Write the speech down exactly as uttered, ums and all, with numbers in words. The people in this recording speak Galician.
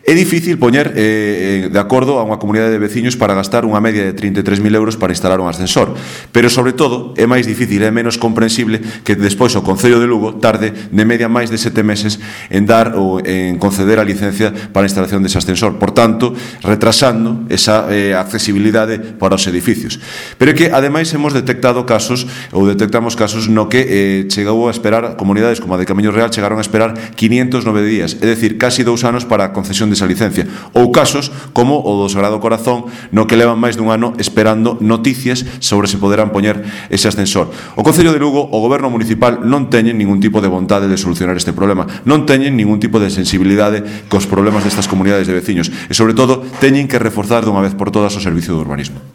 É difícil poñer eh, de acordo a unha comunidade de veciños para gastar unha media de trinta e tres mil euros para instalar un ascensor, pero sobre todo é máis difícil e menos comprensible que despois o Concello de Lugo tarde de media máis de sete meses en dar ou en conceder a licencia para a instalación dese ascensor, por tanto retrasando esa eh, accesibilidade para os edificios. Pero é que ademais hemos detectado casos ou detectamos casos no que eh, chegou a esperar, comunidades como a de Camiño Real chegaron a esperar quinientos nove días, é dicir, casi dous anos para a concesión desa licencia, ou casos como o do Sagrado Corazón, no que levan máis dun ano esperando noticias sobre se poderán poñer ese ascensor. O Concello de Lugo, o Goberno Municipal non teñen ningún tipo de vontade de solucionar este problema, non teñen ningún tipo de sensibilidade cos problemas destas comunidades de veciños e, sobre todo, teñen que reforzar dunha vez por todas o servicio de urbanismo.